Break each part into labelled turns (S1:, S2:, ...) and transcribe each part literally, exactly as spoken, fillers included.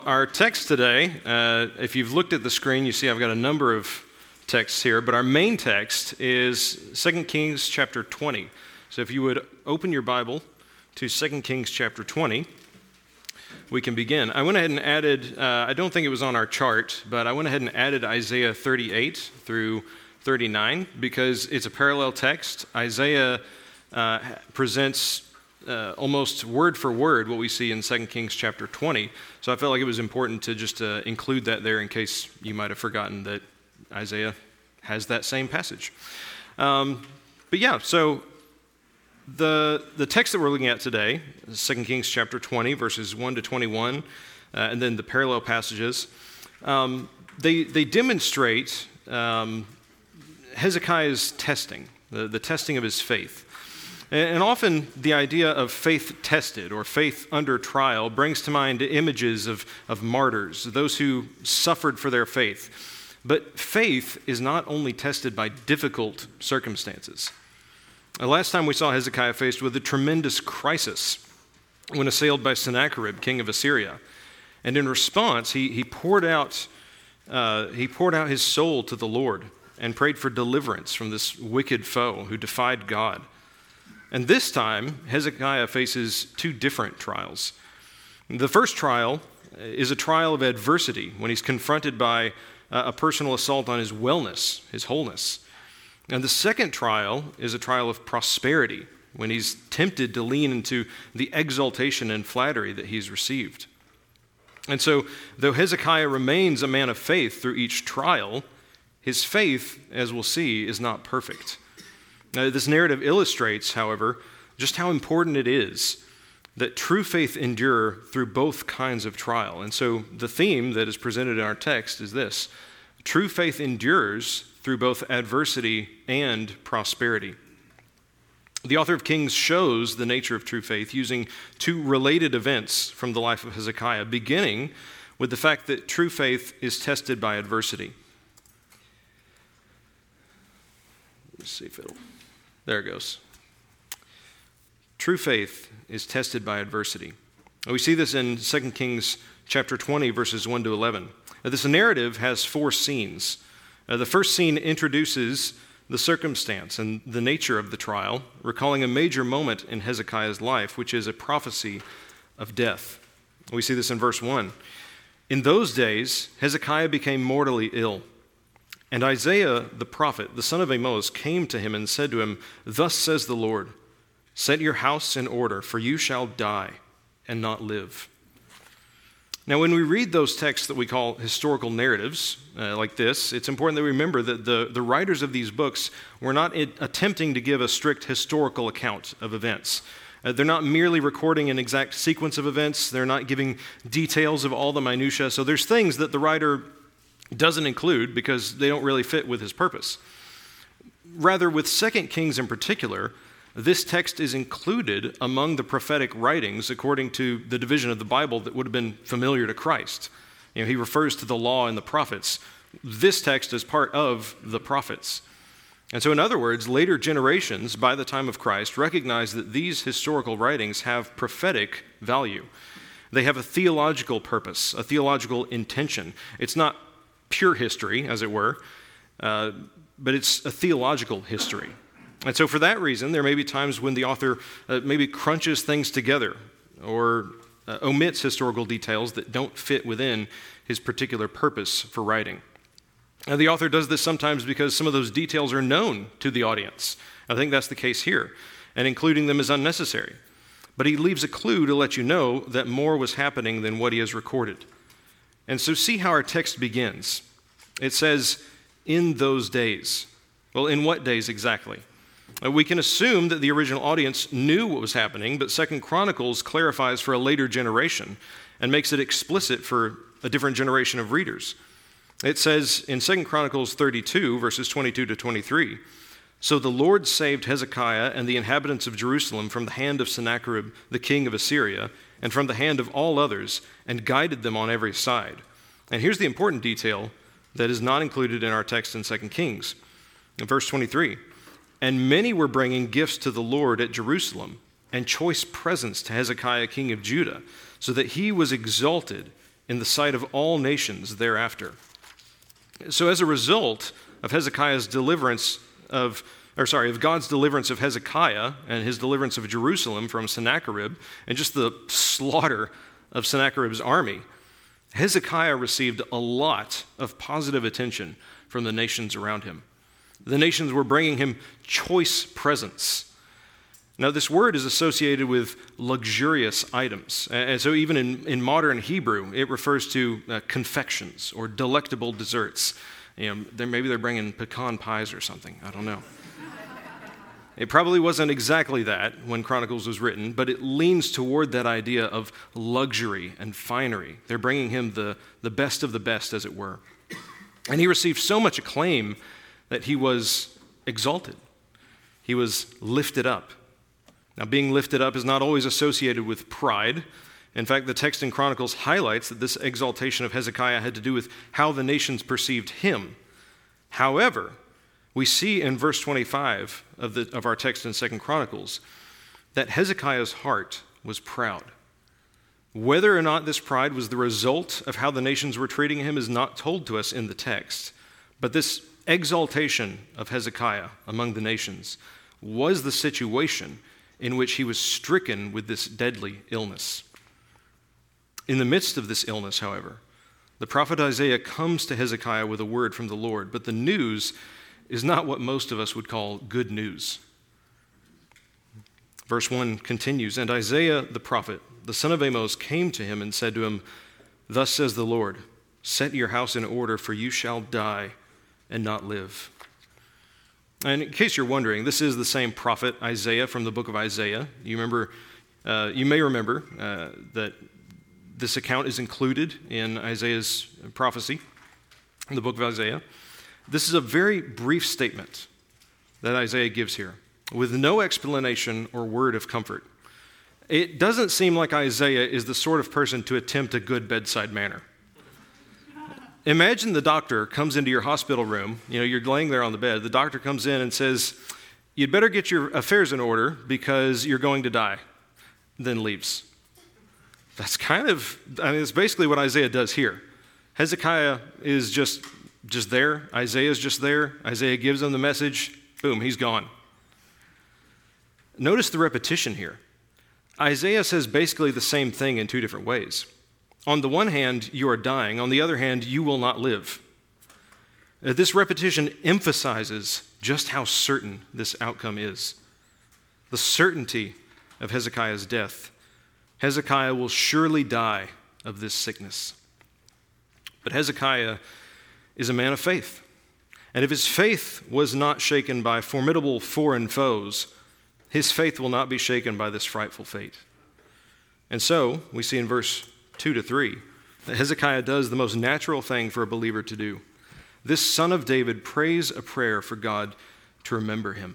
S1: Our text today, uh, if you've looked at the screen, you see I've got a number of texts here, but our main text is Second Kings chapter twenty. So if you would open your Bible to Second Kings chapter twenty, we can begin. I went ahead and added, uh, I don't think it was on our chart, but I went ahead and added Isaiah thirty-eight through thirty-nine because it's a parallel text. Isaiah uh, presents Uh, almost word for word what we see in Second Kings chapter twenty. So I felt like it was important to just uh, include that there in case you might have forgotten that Isaiah has that same passage. Um, but yeah, so the the text that we're looking at today, Second Kings chapter twenty, verses one to twenty-one, uh, and then the parallel passages, um, they, they demonstrate um, Hezekiah's testing, the, the testing of his faith. And often the idea of faith tested or faith under trial brings to mind images of, of martyrs, those who suffered for their faith. But faith is not only tested by difficult circumstances. The last time we saw Hezekiah faced with a tremendous crisis when assailed by Sennacherib, king of Assyria. And in response, he, he, poured out, uh, he poured out his soul to the Lord and prayed for deliverance from this wicked foe who defied God. And this time, Hezekiah faces two different trials. The first trial is a trial of adversity when he's confronted by a personal assault on his wellness, his wholeness. And the second trial is a trial of prosperity when he's tempted to lean into the exaltation and flattery that he's received. And so, though Hezekiah remains a man of faith through each trial, his faith, as we'll see, is not perfect. Now, this narrative illustrates, however, just how important it is that true faith endure through both kinds of trial. And so the theme that is presented in our text is this: true faith endures through both adversity and prosperity. The author of Kings shows the nature of true faith using two related events from the life of Hezekiah, beginning with the fact that true faith is tested by adversity. Let's see if it'll... There it goes. True faith is tested by adversity. We see this in Second Kings chapter twenty, verses one to eleven. Now, this narrative has four scenes. Uh, the first scene introduces the circumstance and the nature of the trial, recalling a major moment in Hezekiah's life, which is a prophecy of death. We see this in verse one. In those days, Hezekiah became mortally ill. And Isaiah the prophet, the son of Amos, came to him and said to him, "Thus says the Lord, set your house in order, for you shall die and not live." Now, when we read those texts that we call historical narratives, uh, like this, it's important that we remember that the, the writers of these books were not in, attempting to give a strict historical account of events. Uh, they're not merely recording an exact sequence of events. They're not giving details of all the minutiae. So there's things that the writer doesn't include because they don't really fit with his purpose. Rather, with Second Kings in particular, this text is included among the prophetic writings according to the division of the Bible that would have been familiar to Christ. You know, he refers to the law and the prophets. This text is part of the prophets. And so, in other words, later generations, by the time of Christ, recognize that these historical writings have prophetic value. They have a theological purpose, a theological intention. It's not pure history, as it were, uh, but it's a theological history. And so for that reason, there may be times when the author uh, maybe crunches things together or uh, omits historical details that don't fit within his particular purpose for writing. Now, the author does this sometimes because some of those details are known to the audience. I think that's the case here, and including them is unnecessary. But he leaves a clue to let you know that more was happening than what he has recorded. And so see how our text begins. It says, "in those days." Well, in what days exactly? Uh, we can assume that the original audience knew what was happening, but Second Chronicles clarifies for a later generation and makes it explicit for a different generation of readers. It says in Second Chronicles thirty-two, verses twenty-two to twenty-three, "So the Lord saved Hezekiah and the inhabitants of Jerusalem from the hand of Sennacherib, the king of Assyria, and from the hand of all others, and guided them on every side." And here's the important detail that is not included in our text in Second Kings. In verse twenty-three, "And many were bringing gifts to the Lord at Jerusalem, and choice presents to Hezekiah king of Judah, so that he was exalted in the sight of all nations thereafter. So as a result of Hezekiah's deliverance of, or sorry, of God's deliverance of Hezekiah and his deliverance of Jerusalem from Sennacherib, and just the slaughter of Sennacherib's army, Hezekiah received a lot of positive attention from the nations around him. The nations were bringing him choice presents. Now, this word is associated with luxurious items. And so even in, in modern Hebrew, it refers to uh, confections or delectable desserts. You know, they're, maybe they're bringing pecan pies or something. I don't know. It probably wasn't exactly that when Chronicles was written, but it leans toward that idea of luxury and finery. They're bringing him the, the best of the best, as it were. And he received so much acclaim that he was exalted. He was lifted up. Now, being lifted up is not always associated with pride. In fact, the text in Chronicles highlights that this exaltation of Hezekiah had to do with how the nations perceived him. However, we see in verse twenty-five of, the, of our text in Second Chronicles that Hezekiah's heart was proud. Whether or not this pride was the result of how the nations were treating him is not told to us in the text. But this exaltation of Hezekiah among the nations was the situation in which he was stricken with this deadly illness. In the midst of this illness, however, the prophet Isaiah comes to Hezekiah with a word from the Lord, but the news is not what most of us would call good news. Verse one continues, "And Isaiah the prophet, the son of Amos, came to him and said to him, 'Thus says the Lord, set your house in order, for you shall die and not live.'" And in case you're wondering, this is the same prophet Isaiah from the book of Isaiah. You remember, uh, you may remember uh, that this account is included in Isaiah's prophecy, in the book of Isaiah. This is a very brief statement that Isaiah gives here, with no explanation or word of comfort. It doesn't seem like Isaiah is the sort of person to attempt a good bedside manner. Imagine the doctor comes into your hospital room, you know, you're laying there on the bed, the doctor comes in and says, "You'd better get your affairs in order because you're going to die," then leaves. That's kind of, I mean, it's basically what Isaiah does here. Hezekiah is just, just there, Isaiah's just there, Isaiah gives him the message, boom, he's gone. Notice the repetition here. Isaiah says basically the same thing in two different ways. On the one hand, you are dying. On the other hand, you will not live. This repetition emphasizes just how certain this outcome is. The certainty of Hezekiah's death. Hezekiah will surely die of this sickness. But Hezekiah is a man of faith. And if his faith was not shaken by formidable foreign foes, his faith will not be shaken by this frightful fate. And so, we see in verse two to three, that Hezekiah does the most natural thing for a believer to do. This son of David prays a prayer for God to remember him.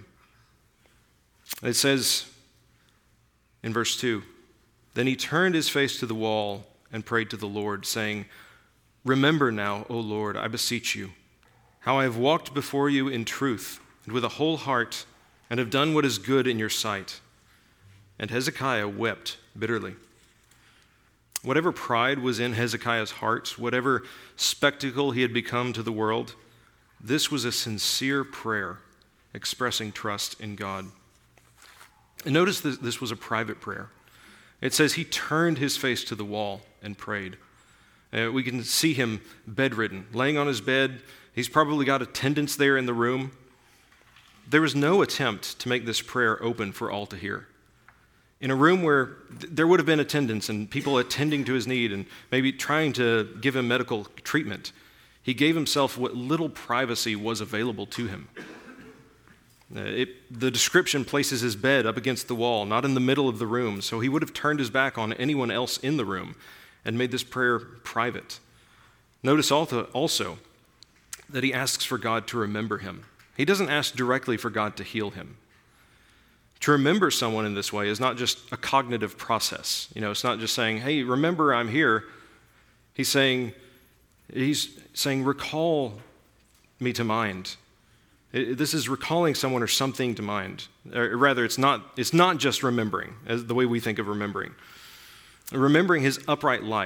S1: It says in verse two, "Then he turned his face to the wall and prayed to the Lord, saying, 'Remember now, O Lord, I beseech you, how I have walked before you in truth and with a whole heart, and have done what is good in your sight.' And Hezekiah wept bitterly." Whatever pride was in Hezekiah's heart, whatever spectacle he had become to the world, this was a sincere prayer expressing trust in God. And notice that this was a private prayer. It says he turned his face to the wall and prayed. Uh, we can see him bedridden, laying on his bed. He's probably got attendants there in the room. There was no attempt to make this prayer open for all to hear. In a room where th- there would have been attendants and people attending to his need and maybe trying to give him medical treatment, he gave himself what little privacy was available to him. Uh, it, the description places his bed up against the wall, not in the middle of the room, so he would have turned his back on anyone else in the room and made this prayer private. Notice also that he asks for God to remember him. He doesn't ask directly for God to heal him. To remember someone in this way is not just a cognitive process. You know, it's not just saying, "Hey, remember I'm here." He's saying, he's saying, "Recall me to mind." It, this is recalling someone or something to mind. Or rather, it's not, it's not just remembering, as the way we think of remembering. Remembering his upright life,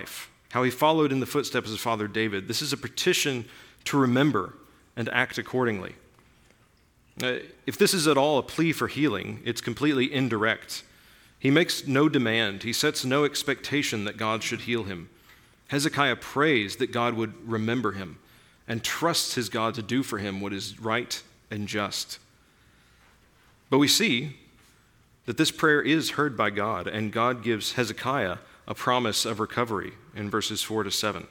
S1: how he followed in the footsteps of his father David. This is a petition to remember and act accordingly. Uh, if this is at all a plea for healing, it's completely indirect. He makes no demand. He sets no expectation that God should heal him. Hezekiah prays that God would remember him and trusts his God to do for him what is right and just. But we see that this prayer is heard by God, and God gives Hezekiah a promise of recovery in verses four to seven.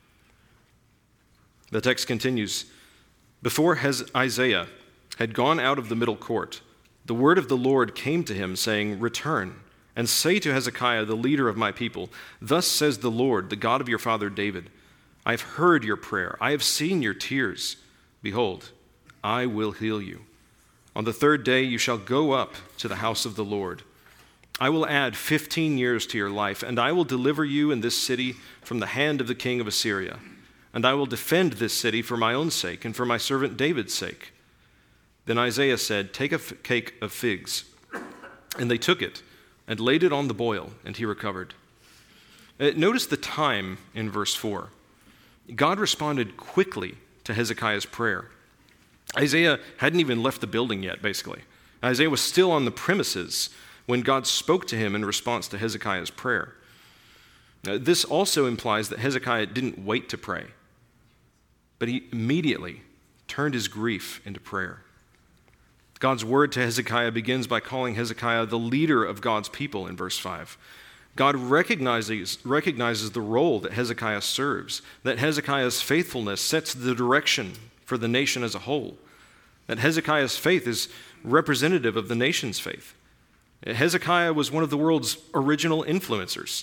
S1: The text continues, "Before Hez- Isaiah had gone out of the middle court, the word of the Lord came to him, saying, 'Return, and say to Hezekiah, the leader of my people, Thus says the Lord, the God of your father David, I have heard your prayer, I have seen your tears. Behold, I will heal you. On the third day you shall go up to the house of the Lord. I will add fifteen years to your life, and I will deliver you in this city from the hand of the king of Assyria. And I will defend this city for my own sake and for my servant David's sake.' Then Isaiah said, 'Take a f- cake of figs.' And they took it and laid it on the boil, and he recovered." Uh, notice the time in verse four. God responded quickly to Hezekiah's prayer. Isaiah hadn't even left the building yet, basically. Isaiah was still on the premises when God spoke to him in response to Hezekiah's prayer. Uh, this also implies that Hezekiah didn't wait to pray, but he immediately turned his grief into prayer. God's word to Hezekiah begins by calling Hezekiah the leader of God's people in verse five. God recognizes, recognizes the role that Hezekiah serves, that Hezekiah's faithfulness sets the direction for the nation as a whole, that Hezekiah's faith is representative of the nation's faith. Hezekiah was one of the world's original influencers.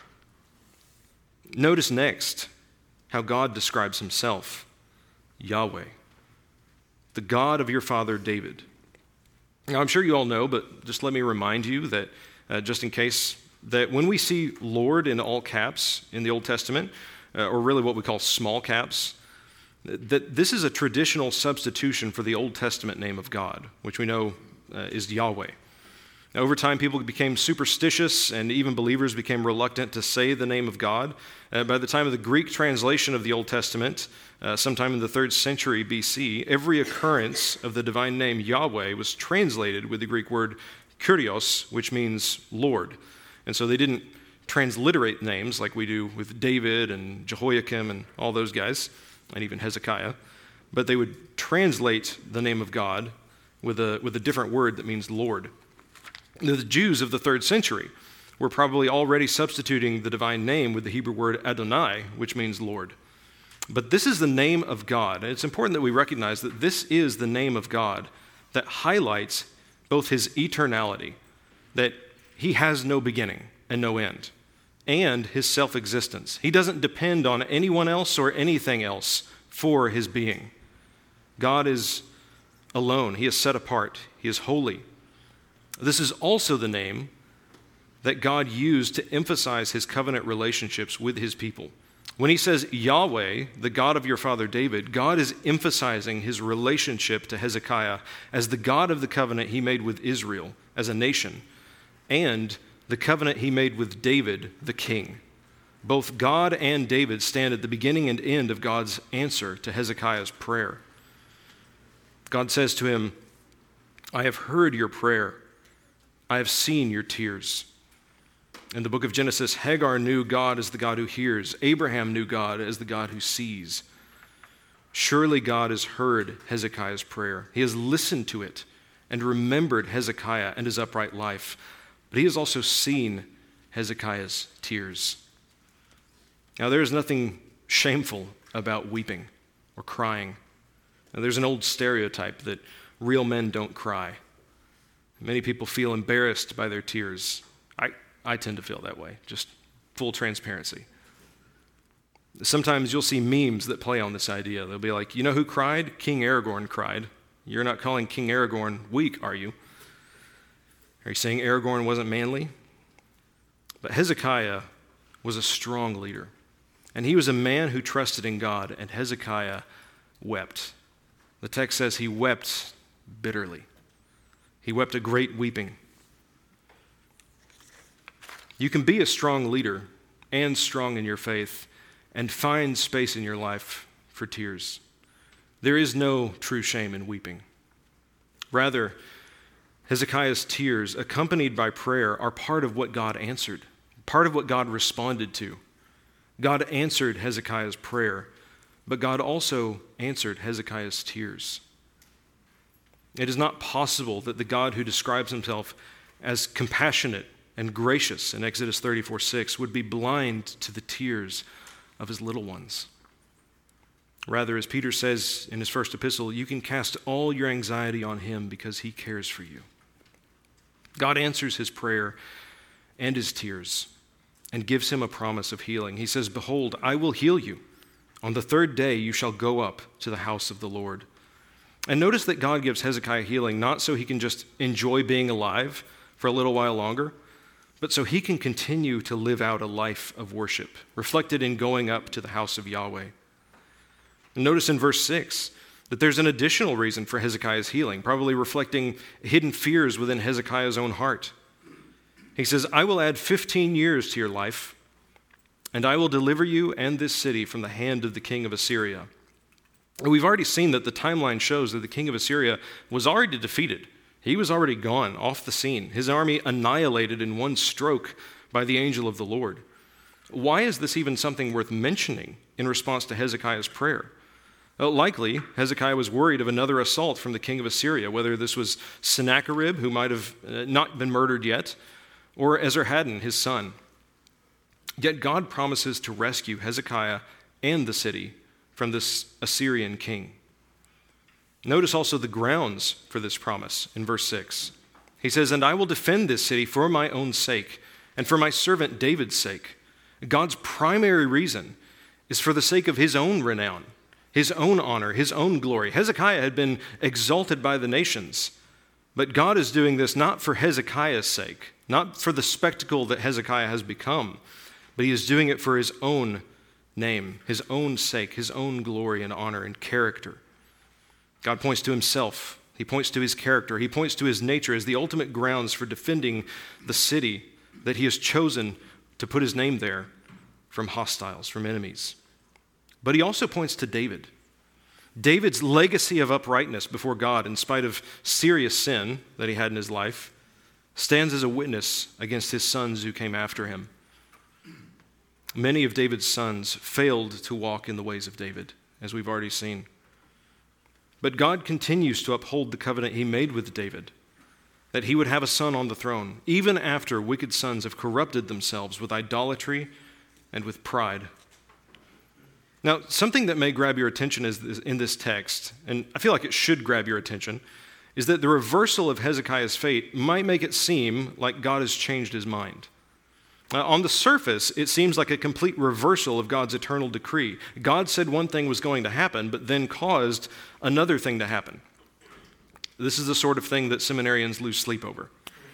S1: Notice next how God describes himself, Yahweh, the God of your father David. Now, I'm sure you all know, but just let me remind you that, uh, just in case, that when we see Lord in all caps in the Old Testament, uh, or really what we call small caps, that this is a traditional substitution for the Old Testament name of God, which we know uh, is Yahweh. Now, over time, people became superstitious, and even believers became reluctant to say the name of God. Uh, by the time of the Greek translation of the Old Testament, uh, sometime in the third century B C, every occurrence of the divine name Yahweh was translated with the Greek word kurios, which means Lord. And so they didn't transliterate names like we do with David and Jehoiakim and all those guys, and even Hezekiah, but they would translate the name of God with a, with a different word that means Lord. The Jews of the third century were probably already substituting the divine name with the Hebrew word Adonai, which means Lord. But this is the name of God, and it's important that we recognize that this is the name of God that highlights both his eternality, that he has no beginning and no end, and his self-existence. He doesn't depend on anyone else or anything else for his being. God is alone. He is set apart. He is holy. This is also the name that God used to emphasize his covenant relationships with his people. When he says Yahweh, the God of your father David, God is emphasizing his relationship to Hezekiah as the God of the covenant he made with Israel as a nation, and the covenant he made with David, the king. Both God and David stand at the beginning and end of God's answer to Hezekiah's prayer. God says to him, I have heard your prayer. I have seen your tears. In the book of Genesis, Hagar knew God as the God who hears. Abraham knew God as the God who sees. Surely God has heard Hezekiah's prayer. He has listened to it and remembered Hezekiah and his upright life. But he has also seen Hezekiah's tears. Now, there is nothing shameful about weeping or crying. Now, there's an old stereotype that real men don't cry. Many people feel embarrassed by their tears. I, I tend to feel that way, just full transparency. Sometimes you'll see memes that play on this idea. They'll be like, you know who cried? King Aragorn cried. You're not calling King Aragorn weak, are you? Are you saying Aragorn wasn't manly? But Hezekiah was a strong leader, and he was a man who trusted in God, and Hezekiah wept. The text says he wept bitterly. He wept a great weeping. You can be a strong leader and strong in your faith, and find space in your life for tears. There is no true shame in weeping. Rather, Hezekiah's tears, accompanied by prayer, are part of what God answered, part of what God responded to. God answered Hezekiah's prayer, but God also answered Hezekiah's tears. It is not possible that the God who describes himself as compassionate and gracious in Exodus thirty-four six would be blind to the tears of his little ones. Rather, as Peter says in his first epistle, you can cast all your anxiety on him because he cares for you. God answers his prayer and his tears and gives him a promise of healing. He says, behold, I will heal you. On the third day you shall go up to the house of the Lord. And notice that God gives Hezekiah healing not so he can just enjoy being alive for a little while longer, but so he can continue to live out a life of worship, reflected in going up to the house of Yahweh. And notice in verse six that there's an additional reason for Hezekiah's healing, probably reflecting hidden fears within Hezekiah's own heart. He says, I will add fifteen years to your life, and I will deliver you and this city from the hand of the king of Assyria. We've already seen that the timeline shows that the king of Assyria was already defeated. He was already gone, off the scene. His army annihilated in one stroke by the angel of the Lord. Why is this even something worth mentioning in response to Hezekiah's prayer? Well, likely, Hezekiah was worried of another assault from the king of Assyria, whether this was Sennacherib, who might have not been murdered yet, or Esarhaddon, his son. Yet God promises to rescue Hezekiah and the city from this Assyrian king. Notice also the grounds for this promise in verse six. He says, and I will defend this city for my own sake and for my servant David's sake. God's primary reason is for the sake of his own renown, his own honor, his own glory. Hezekiah had been exalted by the nations, but God is doing this not for Hezekiah's sake, not for the spectacle that Hezekiah has become, but he is doing it for his own name, his own sake, his own glory and honor and character. God points to himself. He points to his character. He points to his nature as the ultimate grounds for defending the city that he has chosen to put his name there from hostiles, from enemies. But he also points to David. David's legacy of uprightness before God in spite of serious sin that he had in his life stands as a witness against his sons who came after him. Many of David's sons failed to walk in the ways of David, as we've already seen. But God continues to uphold the covenant he made with David, that he would have a son on the throne, even after wicked sons have corrupted themselves with idolatry and with pride. Now, something that may grab your attention is in this text, and I feel like it should grab your attention, is that the reversal of Hezekiah's fate might make it seem like God has changed his mind. Uh, on the surface, it seems like a complete reversal of God's eternal decree. God said one thing was going to happen, but then caused another thing to happen. This is the sort of thing that seminarians lose sleep over.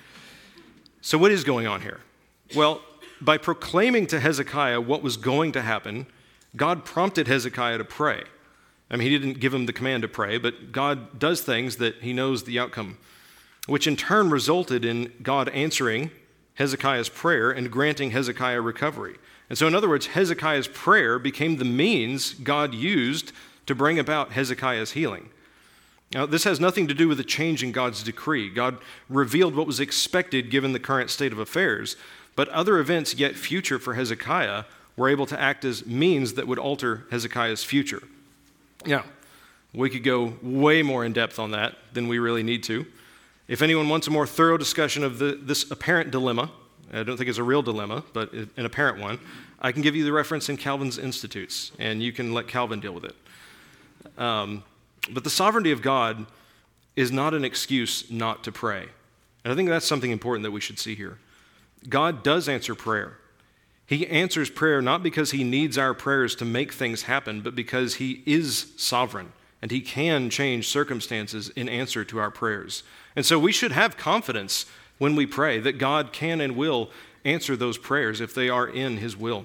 S1: So what is going on here? Well, by proclaiming to Hezekiah what was going to happen, God prompted Hezekiah to pray. I mean, he didn't give him the command to pray, but God does things that he knows the outcome, which in turn resulted in God answering Hezekiah's prayer and granting Hezekiah recovery. And so, in other words, Hezekiah's prayer became the means God used to bring about Hezekiah's healing. Now, this has nothing to do with a change in God's decree. God revealed what was expected given the current state of affairs, but other events yet future for Hezekiah were able to act as means that would alter Hezekiah's future. Now, we could go way more in depth on that than we really need to. If anyone wants a more thorough discussion of the, this apparent dilemma, I don't think it's a real dilemma, but an apparent one, I can give you the reference in Calvin's Institutes, and you can let Calvin deal with it. Um, but the sovereignty of God is not an excuse not to pray. And I think that's something important that we should see here. God does answer prayer. He answers prayer not because he needs our prayers to make things happen, but because he is sovereign, and he can change circumstances in answer to our prayers. And so we should have confidence when we pray that God can and will answer those prayers if they are in his will.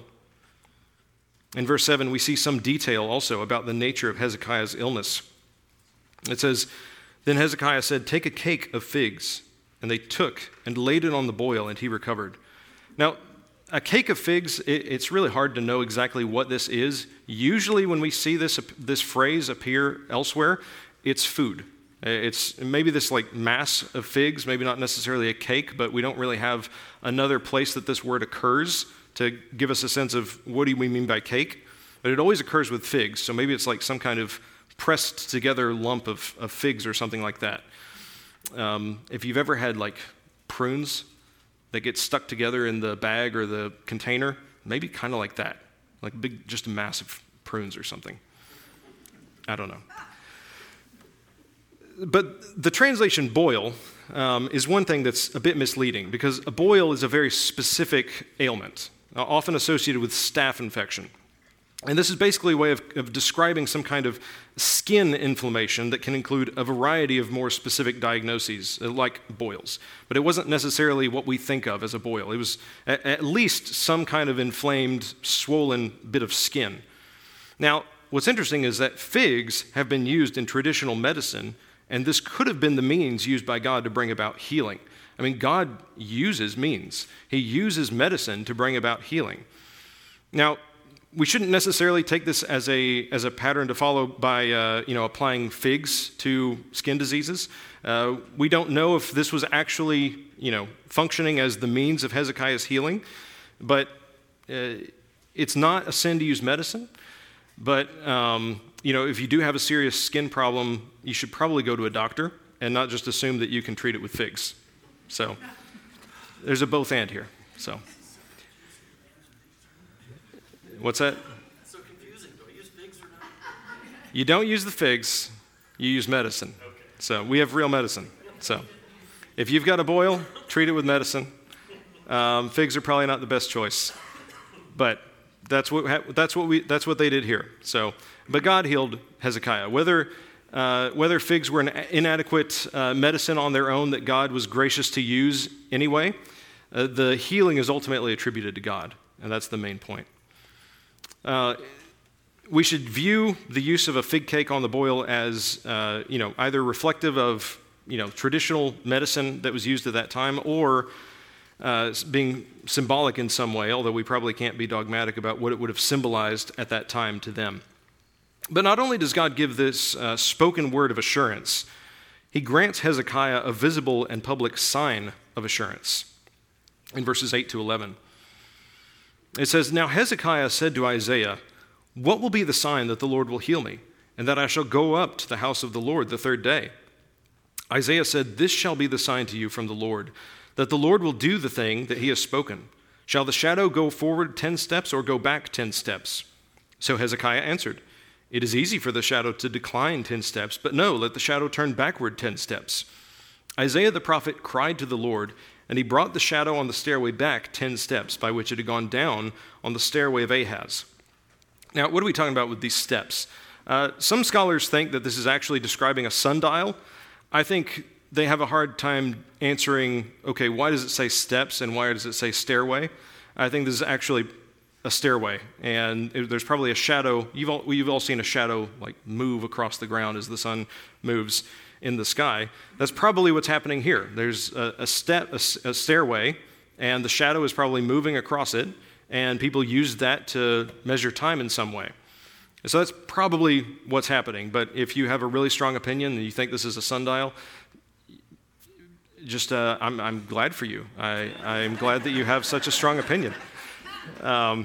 S1: In verse seven, we see some detail also about the nature of Hezekiah's illness. It says, then Hezekiah said, take a cake of figs. And they took and laid it on the boil, and he recovered. Now, a cake of figs, it, it's really hard to know exactly what this is. Usually when we see this, this phrase appear elsewhere, it's food. It's maybe this like mass of figs, maybe not necessarily a cake, but we don't really have another place that this word occurs to give us a sense of what do we mean by cake. But it always occurs with figs, so maybe it's like some kind of pressed together lump of, of figs or something like that. Um, if you've ever had like prunes that get stuck together in the bag or the container, maybe kind of like that, like big, just a mass of prunes or something. I don't know. But the translation boil um, is one thing that's a bit misleading because a boil is a very specific ailment, uh, often associated with staph infection. And this is basically a way of, of describing some kind of skin inflammation that can include a variety of more specific diagnoses, uh, like boils. But it wasn't necessarily what we think of as a boil. It was at, at least some kind of inflamed, swollen bit of skin. Now, what's interesting is that figs have been used in traditional medicine, and this could have been the means used by God to bring about healing. I mean, God uses means. He uses medicine to bring about healing. Now, we shouldn't necessarily take this as a as a pattern to follow by uh, you know applying figs to skin diseases. Uh, we don't know if this was actually you know functioning as the means of Hezekiah's healing, but uh, it's not a sin to use medicine. But um, you know if you do have a serious skin problem, you should probably go to a doctor and not just assume that you can treat it with figs. So there's a both and here. So. What's that?
S2: It's so confusing. Do I use figs or not?
S1: You don't use the figs, you use medicine. Okay. So we have real medicine. So if you've got a boil, treat it with medicine. Um, figs are probably not the best choice, but that's what that's what we that's what they did here. So, but God healed Hezekiah. Whether uh, whether figs were an inadequate uh, medicine on their own that God was gracious to use anyway, uh, the healing is ultimately attributed to God, and that's the main point. Uh, we should view the use of a fig cake on the boil as, uh, you know, either reflective of, you know, traditional medicine that was used at that time, or uh, being symbolic in some way, although we probably can't be dogmatic about what it would have symbolized at that time to them. But not only does God give this uh, spoken word of assurance, he grants Hezekiah a visible and public sign of assurance in verses eight to eleven. It says, "Now Hezekiah said to Isaiah, 'What will be the sign that the Lord will heal me, and that I shall go up to the house of the Lord the third day?' Isaiah said, 'This shall be the sign to you from the Lord, that the Lord will do the thing that he has spoken. Shall the shadow go forward ten steps or go back ten steps?' So Hezekiah answered, 'It is easy for the shadow to decline ten steps, but no, let the shadow turn backward ten steps.' Isaiah the prophet cried to the Lord, and he brought the shadow on the stairway back ten steps, by which it had gone down on the stairway of Ahaz." Now, what are we talking about with these steps? Uh, some scholars think that this is actually describing a sundial. I think they have a hard time answering, okay, why does it say steps and why does it say stairway? I think this is actually a stairway, and it, there's probably a shadow. You've all, you've all seen a shadow like move across the ground as the sun moves in the sky. That's probably what's happening here. There's a, a step, a, a stairway, and the shadow is probably moving across it, and people use that to measure time in some way. So that's probably what's happening. But if you have a really strong opinion and you think this is a sundial, just uh, I'm, I'm glad for you. I, I'm glad that you have such a strong opinion. Um,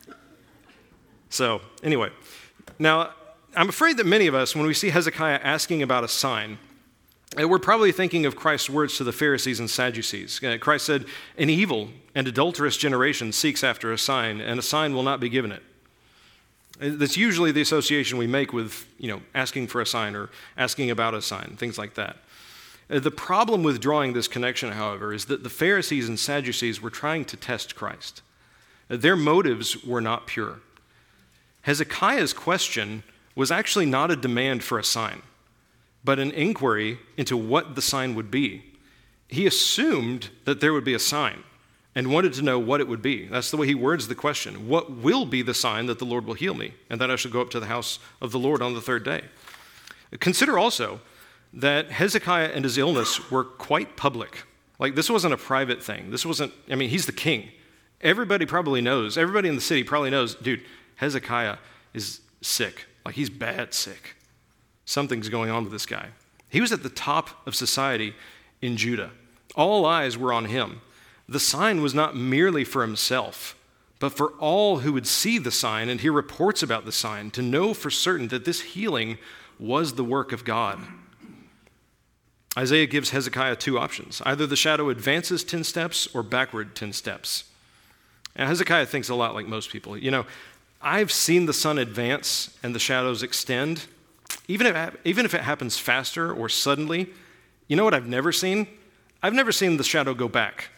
S1: so anyway, now I'm afraid that many of us, when we see Hezekiah asking about a sign, we're probably thinking of Christ's words to the Pharisees and Sadducees. Christ said, "An evil and adulterous generation seeks after a sign, and a sign will not be given it." That's usually the association we make with, you know, asking for a sign or asking about a sign, things like that. The problem with drawing this connection, however, is that the Pharisees and Sadducees were trying to test Christ. Their motives were not pure. Hezekiah's question was actually not a demand for a sign, but an inquiry into what the sign would be. He assumed that there would be a sign and wanted to know what it would be. That's the way he words the question. What will be the sign that the Lord will heal me, and that I shall go up to the house of the Lord on the third day? Consider also that Hezekiah and his illness were quite public. Like, this wasn't a private thing. This wasn't, I mean, he's the king. Everybody probably knows, everybody in the city probably knows, dude, Hezekiah is sick. Like, he's bad sick. Something's going on with this guy. He was at the top of society in Judah. All eyes were on him. The sign was not merely for himself, but for all who would see the sign and hear reports about the sign, to know for certain that this healing was the work of God. Isaiah gives Hezekiah two options. Either the shadow advances ten steps or backward ten steps. And Hezekiah thinks a lot like most people. You know, I've seen the sun advance and the shadows extend. Even if, even if it happens faster or suddenly, you know what I've never seen? I've never seen the shadow go back.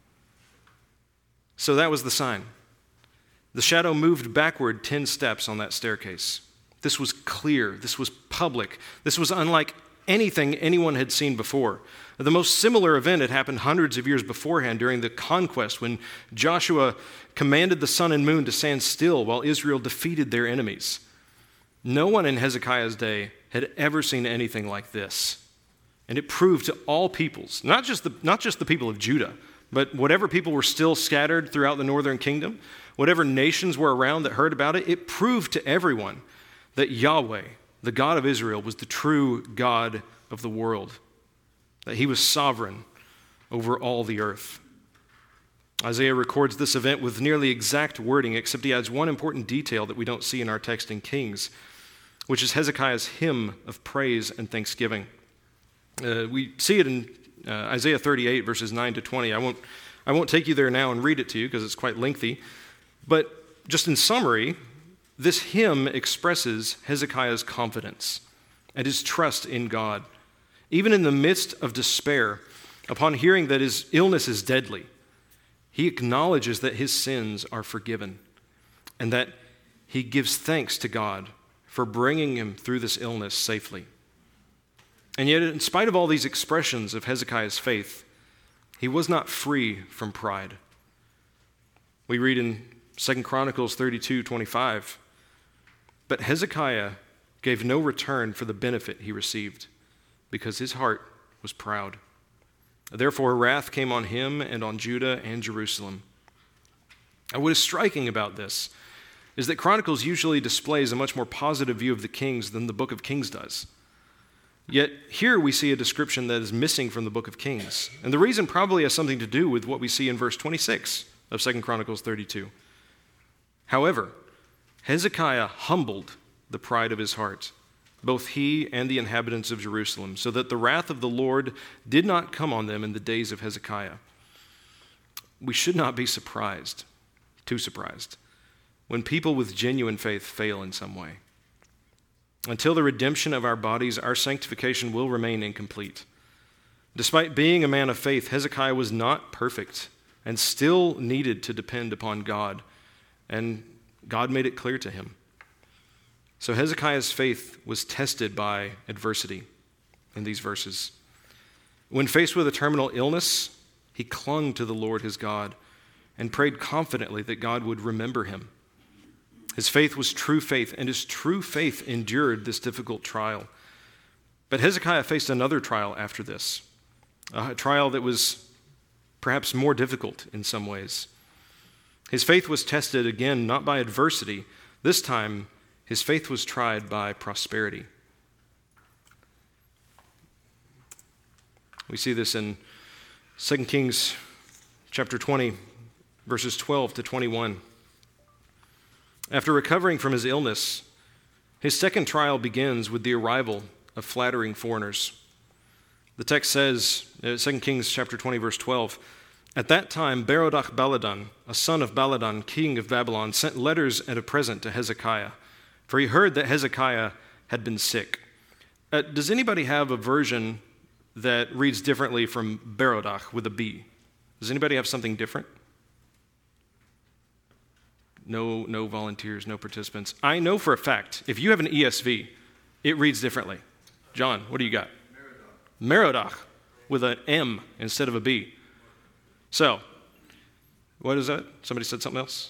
S1: So that was the sign. The shadow moved backward ten steps on that staircase. This was clear. This was public. This was unlike anything anyone had seen before. The most similar event had happened hundreds of years beforehand during the conquest, when Joshua commanded the sun and moon to stand still while Israel defeated their enemies. No one in Hezekiah's day had ever seen anything like this. And it proved to all peoples, not just the, not just the people of Judah, but whatever people were still scattered throughout the northern kingdom, whatever nations were around that heard about it, it proved to everyone that Yahweh, the God of Israel, was the true God of the world, that he was sovereign over all the earth. Isaiah records this event with nearly exact wording, except he adds one important detail that we don't see in our text in Kings, which is Hezekiah's hymn of praise and thanksgiving. Uh, we see it in uh, Isaiah thirty-eight, verses nine to twenty. I won't, I won't take you there now and read it to you because it's quite lengthy. But just in summary, this hymn expresses Hezekiah's confidence and his trust in God. Even in the midst of despair, upon hearing that his illness is deadly, he acknowledges that his sins are forgiven and that he gives thanks to God for bringing him through this illness safely. And yet, in spite of all these expressions of Hezekiah's faith, he was not free from pride. We read in Second Chronicles thirty-two twenty-five, "But Hezekiah gave no return for the benefit he received, because his heart was proud. Therefore wrath came on him and on Judah and Jerusalem." And what is striking about this is that Chronicles usually displays a much more positive view of the kings than the book of Kings does. Yet here we see a description that is missing from the book of Kings. And the reason probably has something to do with what we see in verse twenty-six of Second Chronicles thirty-two. However, Hezekiah humbled the pride of his heart, both he and the inhabitants of Jerusalem, so that the wrath of the Lord did not come on them in the days of Hezekiah. We should not be surprised, too surprised, when people with genuine faith fail in some way. Until the redemption of our bodies, our sanctification will remain incomplete. Despite being a man of faith, Hezekiah was not perfect and still needed to depend upon God, and God made it clear to him. So Hezekiah's faith was tested by adversity in these verses. When faced with a terminal illness, he clung to the Lord his God and prayed confidently that God would remember him. His faith was true faith, and his true faith endured this difficult trial. But Hezekiah faced another trial after this, a trial that was perhaps more difficult in some ways. His faith was tested again, not by adversity. This time, his faith was tried by prosperity. We see this in Second Kings chapter twenty, verses twelve to twenty-one. After recovering from his illness, his second trial begins with the arrival of flattering foreigners. The text says, uh, Second Kings chapter twenty, verse twelve, "At that time Berodach Baladan, a son of Baladan, king of Babylon, sent letters and a present to Hezekiah, for he heard that Hezekiah had been sick." Uh, does anybody have a version that reads differently from Berodach with a B? Does anybody have something different? No, no volunteers, no participants. I know for a fact, if you have an E S V, it reads differently. John, what do you got? Merodach, with an M instead of a B. So, what is that? Somebody said something else?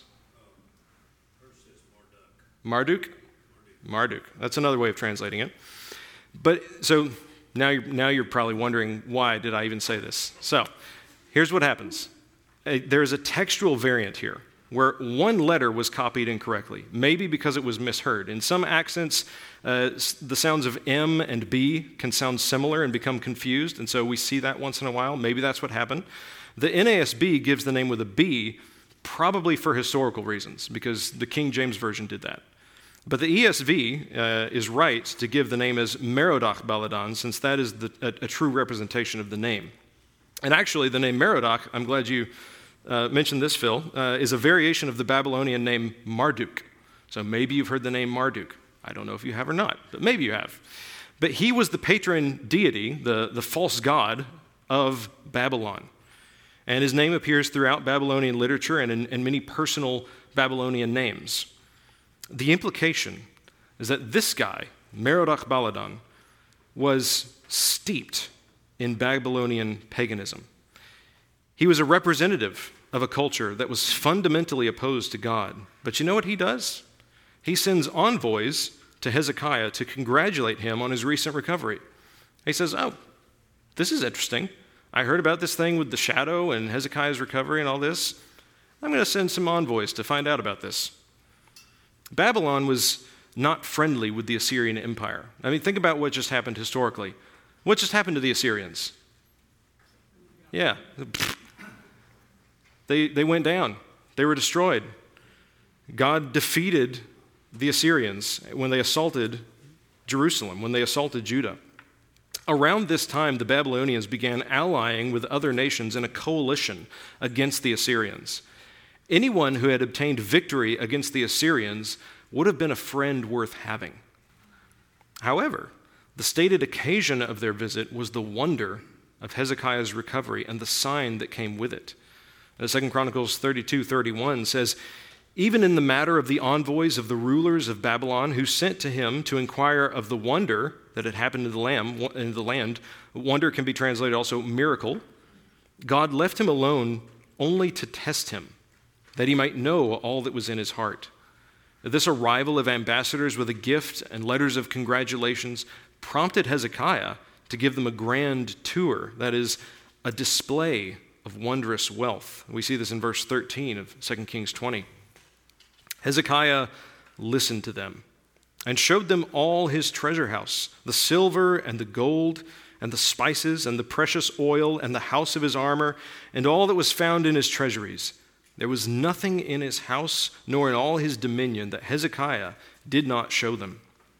S1: Marduk? Marduk. That's another way of translating it. But so now you're, now you're probably wondering, why did I even say this? So, here's what happens. a, there's a textual variant here where one letter was copied incorrectly, maybe because it was misheard. In some accents, uh, the sounds of M and B can sound similar and become confused, and so we see that once in a while. Maybe that's what happened. The N A S B gives the name with a B, probably for historical reasons, because the King James Version did that. But the E S V uh, is right to give the name as Merodach Baladan, since that is the, a, a true representation of the name. And actually, the name Merodach, I'm glad you uh, mentioned this, Phil, uh, is a variation of the Babylonian name Marduk. So maybe you've heard the name Marduk. I don't know if you have or not, but maybe you have. But he was the patron deity, the, the false god of Babylon. And his name appears throughout Babylonian literature and in, in many personal Babylonian names. The implication is that this guy, Merodach Baladan, was steeped in Babylonian paganism. He was a representative of a culture that was fundamentally opposed to God. But you know what he does? He sends envoys to Hezekiah to congratulate him on his recent recovery. He says, oh, this is interesting. I heard about this thing with the shadow and Hezekiah's recovery and all this. I'm going to send some envoys to find out about this. Babylon was not friendly with the Assyrian Empire. I mean, think about what just happened historically. What just happened to the Assyrians? Yeah. They, they went down. They were destroyed. God defeated the Assyrians when they assaulted Jerusalem, when they assaulted Judah. Around this time, the Babylonians began allying with other nations in a coalition against the Assyrians. Anyone who had obtained victory against the Assyrians would have been a friend worth having. However, the stated occasion of their visit was the wonder of Hezekiah's recovery and the sign that came with it. Second Chronicles thirty-two thirty-one says, even in the matter of the envoys of the rulers of Babylon who sent to him to inquire of the wonder that had happened in the land, in the land, wonder can be translated also miracle, God left him alone only to test him, that he might know all that was in his heart. This arrival of ambassadors with a gift and letters of congratulations prompted Hezekiah to give them a grand tour, that is, a display of wondrous wealth. We see this in verse thirteen of Second Kings twenty. Hezekiah listened to them and showed them all his treasure house, the silver and the gold and the spices and the precious oil and the house of his armor and all that was found in his treasuries. There was nothing in his house nor in all his dominion that Hezekiah did not show them.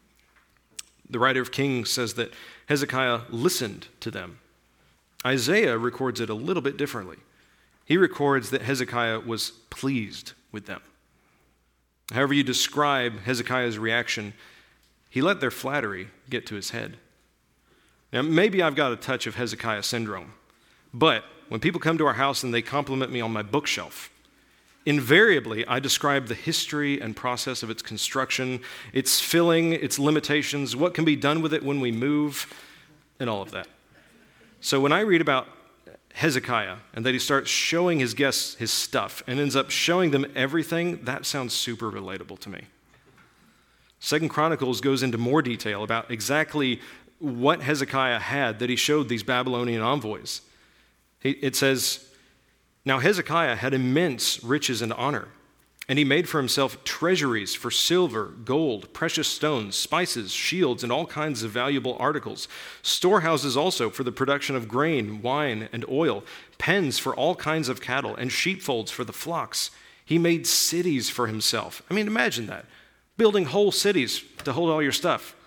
S1: The writer of Kings says that Hezekiah listened to them. Isaiah records it a little bit differently. He records that Hezekiah was pleased with them. However you describe Hezekiah's reaction, he let their flattery get to his head. Now, maybe I've got a touch of Hezekiah syndrome, but when people come to our house and they compliment me on my bookshelf, invariably I describe the history and process of its construction, its filling, its limitations, what can be done with it when we move, and all of that. So when I read about Hezekiah and that he starts showing his guests his stuff and ends up showing them everything, that sounds super relatable to me. Second Chronicles goes into more detail about exactly what Hezekiah had that he showed these Babylonian envoys. It says, now Hezekiah had immense riches and honor, and he made for himself treasuries for silver, gold, precious stones, spices, shields, and all kinds of valuable articles, storehouses also for the production of grain, wine, and oil, pens for all kinds of cattle, and sheepfolds for the flocks. He made cities for himself. I mean, imagine that, building whole cities to hold all your stuff.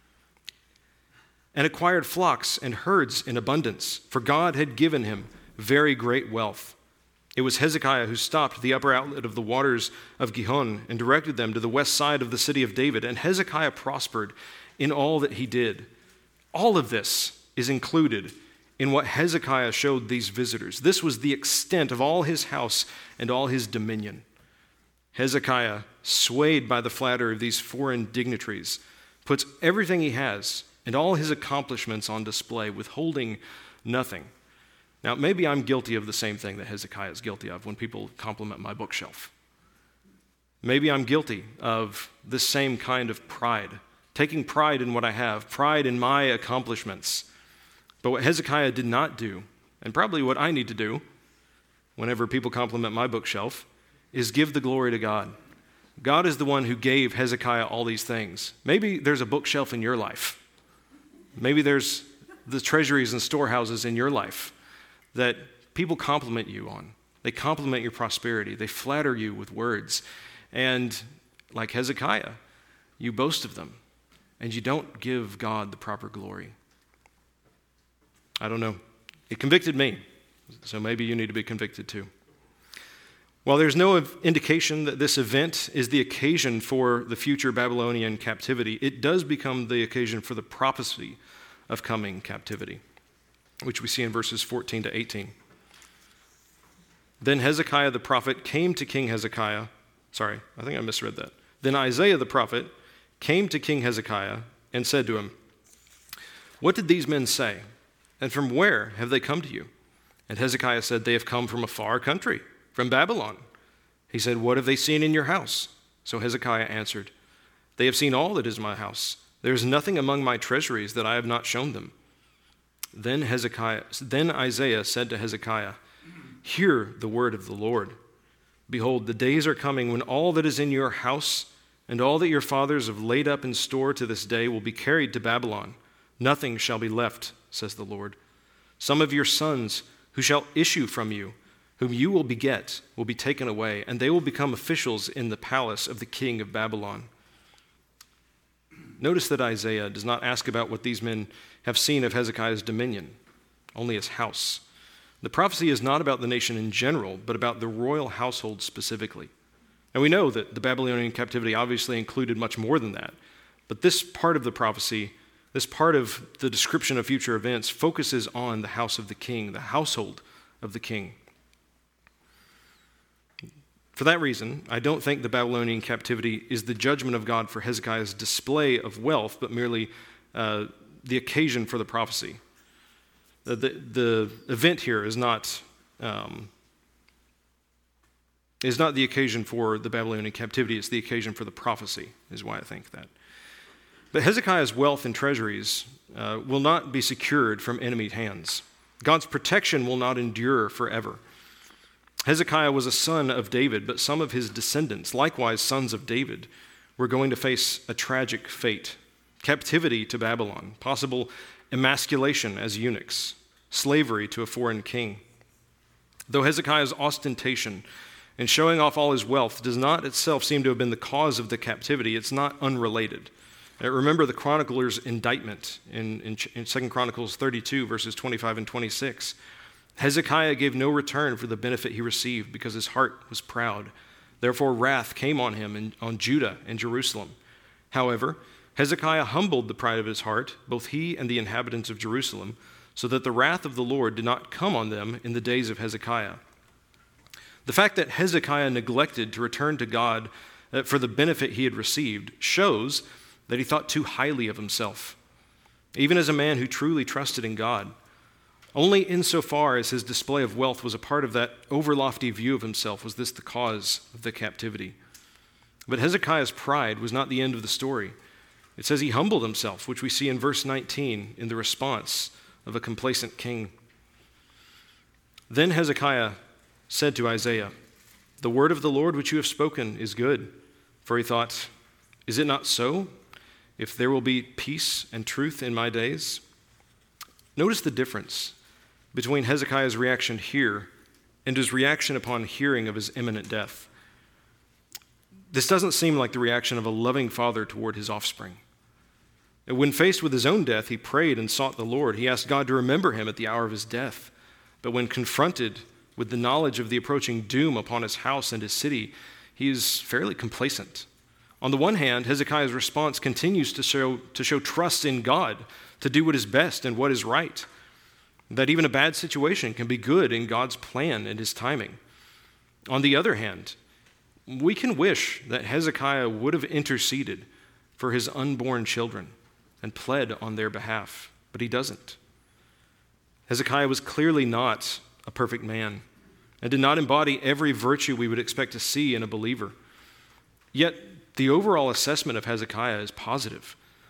S1: And acquired flocks and herds in abundance, for God had given him very great wealth. It was Hezekiah who stopped the upper outlet of the waters of Gihon and directed them to the west side of the city of David. And Hezekiah prospered in all that he did. All of this is included in what Hezekiah showed these visitors. This was the extent of all his house and all his dominion. Hezekiah, swayed by the flattery of these foreign dignitaries, puts everything he has and all his accomplishments on display, withholding nothing. Now, maybe I'm guilty of the same thing that Hezekiah is guilty of when people compliment my bookshelf. Maybe I'm guilty of this same kind of pride, taking pride in what I have, pride in my accomplishments. But what Hezekiah did not do, and probably what I need to do, whenever people compliment my bookshelf is give the glory to God. God is the one who gave Hezekiah all these things. Maybe there's a bookshelf in your life. Maybe there's the treasuries and storehouses in your life that people compliment you on. They compliment your prosperity. They flatter you with words. And like Hezekiah, you boast of them, and you don't give God the proper glory. I don't know. It convicted me, so maybe you need to be convicted too. While there's no indication that this event is the occasion for the future Babylonian captivity, it does become the occasion for the prophecy of coming captivity, which we see in verses fourteen to eighteen. Then Hezekiah the prophet came to King Hezekiah. Sorry, I think I misread that. Then Isaiah the prophet came to King Hezekiah and said to him, "What did these men say? And from where have they come to you?" And Hezekiah said, "They have come from a far country, from Babylon." He said, "What have they seen in your house?" So Hezekiah answered, "They have seen all that is my house. There is nothing among my treasuries that I have not shown them." Then Hezekiah, then Isaiah said to Hezekiah, "Hear the word of the Lord. Behold, the days are coming when all that is in your house and all that your fathers have laid up in store to this day will be carried to Babylon. Nothing shall be left, says the Lord. Some of your sons who shall issue from you, whom you will beget, will be taken away, and they will become officials in the palace of the king of Babylon." Notice that Isaiah does not ask about what these men have seen of Hezekiah's dominion, only his house. The prophecy is not about the nation in general, but about the royal household specifically. And we know that the Babylonian captivity obviously included much more than that. But this part of the prophecy, this part of the description of future events, focuses on the house of the king, the household of the king. For that reason, I don't think the Babylonian captivity is the judgment of God for Hezekiah's display of wealth, but merely uh, the occasion for the prophecy. The, the, the event here is not, um, is not the occasion for the Babylonian captivity, it's the occasion for the prophecy, is why I think that. But Hezekiah's wealth and treasuries uh, will not be secured from enemy hands. God's protection will not endure forever. Hezekiah was a son of David, but some of his descendants, likewise sons of David, were going to face a tragic fate: captivity to Babylon, possible emasculation as eunuchs, slavery to a foreign king. Though Hezekiah's ostentation and showing off all his wealth does not itself seem to have been the cause of the captivity, it's not unrelated. Now, remember the chronicler's indictment in, in, in Second Chronicles thirty-two, verses twenty-five and twenty-six. Hezekiah gave no return for the benefit he received because his heart was proud. Therefore wrath came on him and on Judah and Jerusalem. However, Hezekiah humbled the pride of his heart, both he and the inhabitants of Jerusalem, so that the wrath of the Lord did not come on them in the days of Hezekiah. The fact that Hezekiah neglected to return to God for the benefit he had received shows that he thought too highly of himself, even as a man who truly trusted in God. Only insofar as his display of wealth was a part of that overlofty view of himself was this the cause of the captivity. But Hezekiah's pride was not the end of the story. It says he humbled himself, which we see in verse nineteen in the response of a complacent king. Then Hezekiah said to Isaiah, "The word of the Lord which you have spoken is good." For he thought, "Is it not so? If there will be peace and truth in my days?" Notice the difference between Hezekiah's reaction here and his reaction upon hearing of his imminent death. This doesn't seem like the reaction of a loving father toward his offspring. When faced with his own death, he prayed and sought the Lord. He asked God to remember him at the hour of his death. But when confronted with the knowledge of the approaching doom upon his house and his city, he is fairly complacent. On the one hand, Hezekiah's response continues to show, to show trust in God, to do what is best and what is right, that even a bad situation can be good in God's plan and his timing. On the other hand, we can wish that Hezekiah would have interceded for his unborn children and pled on their behalf, but he doesn't. Hezekiah was clearly not a perfect man and did not embody every virtue we would expect to see in a believer. Yet, the overall assessment of Hezekiah is positive.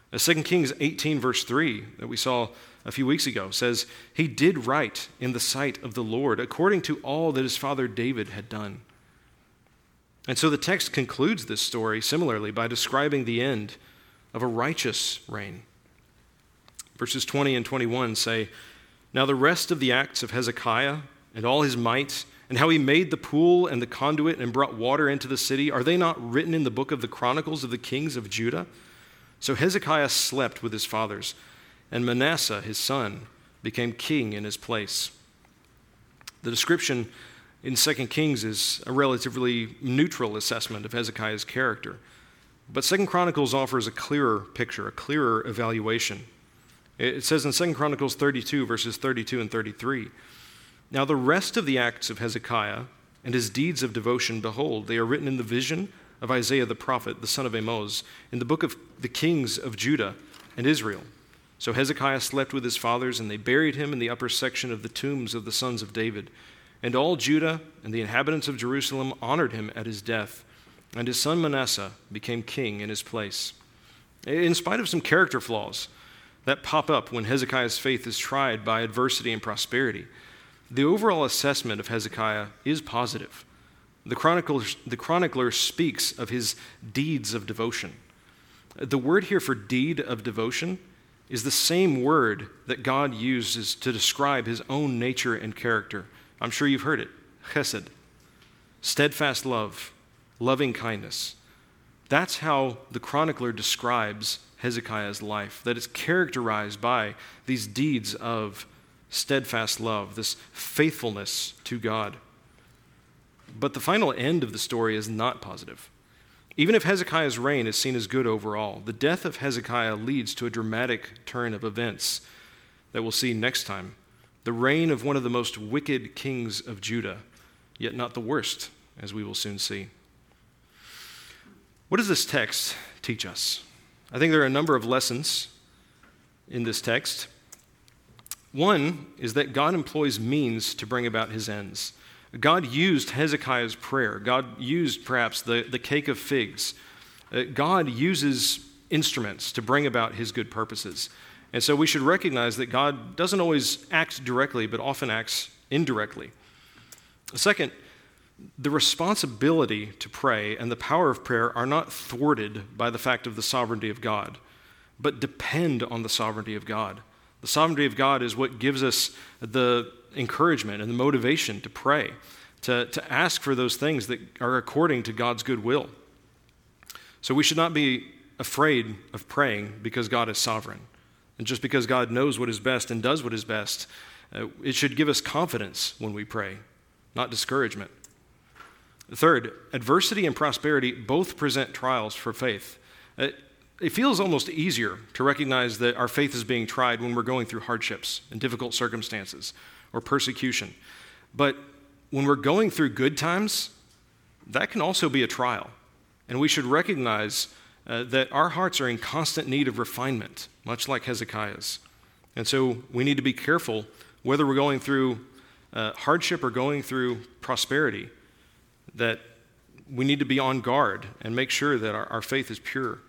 S1: Uh, Second Kings eighteen, verse three, that we saw a few weeks ago, says, he did right in the sight of the Lord, according to all that his father David had done. And so the text concludes this story similarly by describing the end of a righteous reign. Verses twenty and twenty-one say, now the rest of the acts of Hezekiah and all his might, and how he made the pool and the conduit and brought water into the city, are they not written in the book of the Chronicles of the kings of Judah? So Hezekiah slept with his fathers, and Manasseh, his son, became king in his place. The description in Second Kings is a relatively neutral assessment of Hezekiah's character, but Second Chronicles offers a clearer picture, a clearer evaluation. It says in Second Chronicles thirty-two, verses thirty-two and thirty-three, now the rest of the acts of Hezekiah and his deeds of devotion, behold, they are written in the vision of Isaiah the prophet, the son of Amoz, in the book of the kings of Judah and Israel. So Hezekiah slept with his fathers, and they buried him in the upper section of the tombs of the sons of David. And all Judah and the inhabitants of Jerusalem honored him at his death, and his son Manasseh became king in his place. In spite of some character flaws that pop up when Hezekiah's faith is tried by adversity and prosperity, the overall assessment of Hezekiah is positive. The chronicler, the chronicler speaks of his deeds of devotion. The word here for deed of devotion is the same word that God uses to describe his own nature and character. I'm sure you've heard it. Chesed. Steadfast love. Loving kindness. That's how the chronicler describes Hezekiah's life, that it's characterized by these deeds of steadfast love, this faithfulness to God. But the final end of the story is not positive. Even if Hezekiah's reign is seen as good overall, the death of Hezekiah leads to a dramatic turn of events that we'll see next time. The reign of one of the most wicked kings of Judah, yet not the worst, as we will soon see. What does this text teach us? I think there are a number of lessons in this text. One is that God employs means to bring about his ends. God used Hezekiah's prayer. God used perhaps the, the cake of figs. Uh, God uses instruments to bring about his good purposes. And so we should recognize that God doesn't always act directly, but often acts indirectly. Second, the responsibility to pray and the power of prayer are not thwarted by the fact of the sovereignty of God, but depend on the sovereignty of God. The sovereignty of God is what gives us the encouragement and the motivation to pray, to, to ask for those things that are according to God's good will. So we should not be afraid of praying because God is sovereign. And just because God knows what is best and does what is best, uh, it should give us confidence when we pray, not discouragement. Third, adversity and prosperity both present trials for faith. Uh, It feels almost easier to recognize that our faith is being tried when we're going through hardships and difficult circumstances or persecution. But when we're going through good times, that can also be a trial. And we should recognize uh, that our hearts are in constant need of refinement, much like Hezekiah's. And so we need to be careful whether we're going through uh, hardship or going through prosperity, that we need to be on guard and make sure that our, our faith is pure.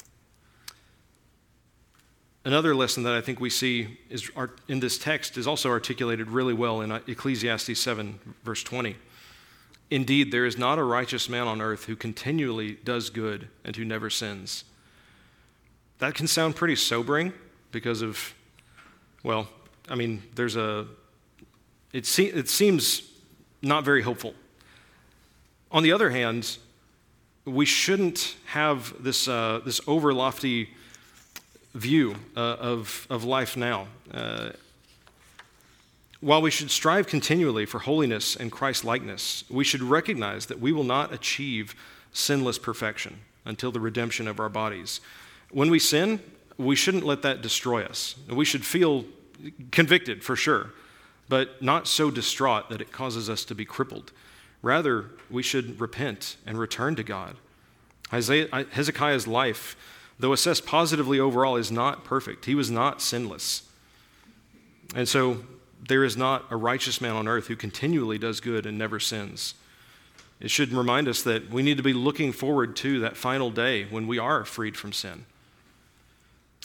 S1: Another lesson that I think we see is in this text is also articulated really well in Ecclesiastes seven, verse twenty. Indeed, there is not a righteous man on earth who continually does good and who never sins. That can sound pretty sobering because of, well, I mean, there's a, it, se- it seems not very hopeful. On the other hand, we shouldn't have this uh, this over lofty view uh, of, of life now. Uh, while we should strive continually for holiness and Christ-likeness, we should recognize that we will not achieve sinless perfection until the redemption of our bodies. When we sin, we shouldn't let that destroy us. We should feel convicted for sure, but not so distraught that it causes us to be crippled. Rather, we should repent and return to God. Isaiah, Hezekiah's life, though assessed positively overall, is not perfect. He was not sinless. And so there is not a righteous man on earth who continually does good and never sins. It should remind us that we need to be looking forward to that final day when we are freed from sin.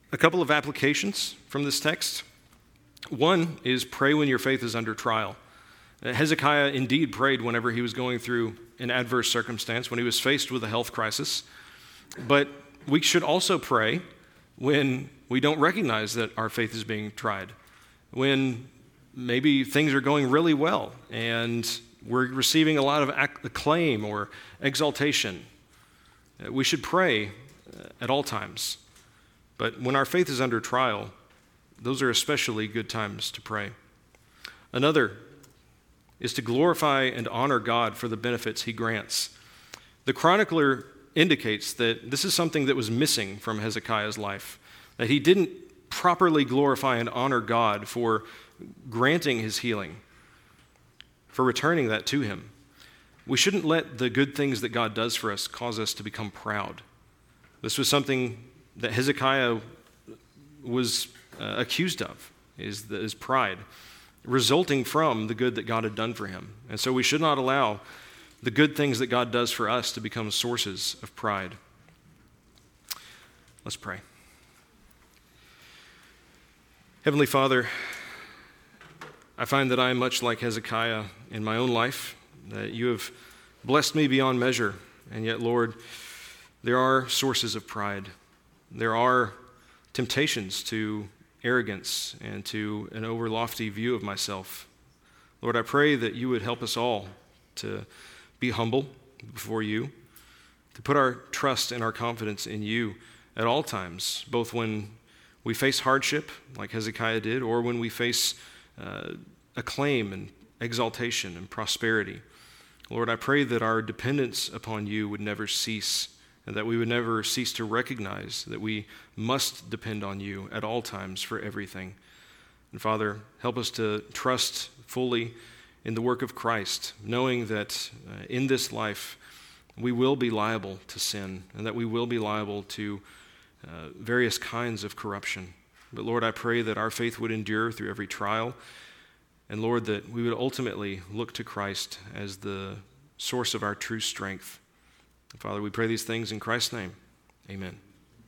S1: A couple of applications from this text. One is pray when your faith is under trial. Hezekiah indeed prayed whenever he was going through an adverse circumstance, when he was faced with a health crisis. But we should also pray when we don't recognize that our faith is being tried, when maybe things are going really well and we're receiving a lot of acclaim or exaltation. We should pray at all times. But when our faith is under trial, those are especially good times to pray. Another is to glorify and honor God for the benefits he grants. The chronicler indicates that this is something that was missing from Hezekiah's life, that he didn't properly glorify and honor God for granting his healing, for returning that to him. We shouldn't let the good things that God does for us cause us to become proud. This was something that Hezekiah was uh, accused of, is, the, is pride, resulting from the good that God had done for him. And so we should not allow the good things that God does for us to become sources of pride. Let's pray. Heavenly Father, I find that I am much like Hezekiah in my own life, that you have blessed me beyond measure, and yet, Lord, there are sources of pride. There are temptations to arrogance and to an over lofty view of myself. Lord, I pray that you would help us all to be humble before you, to put our trust and our confidence in you at all times, both when we face hardship, like Hezekiah did, or when we face uh, acclaim and exaltation and prosperity. Lord, I pray that our dependence upon you would never cease, and that we would never cease to recognize that we must depend on you at all times for everything. And Father, help us to trust fully in the work of Christ, knowing that uh, in this life we will be liable to sin, and that we will be liable to uh, various kinds of corruption. But Lord, I pray that our faith would endure through every trial, and Lord, that we would ultimately look to Christ as the source of our true strength. Father, we pray these things in Christ's name. Amen.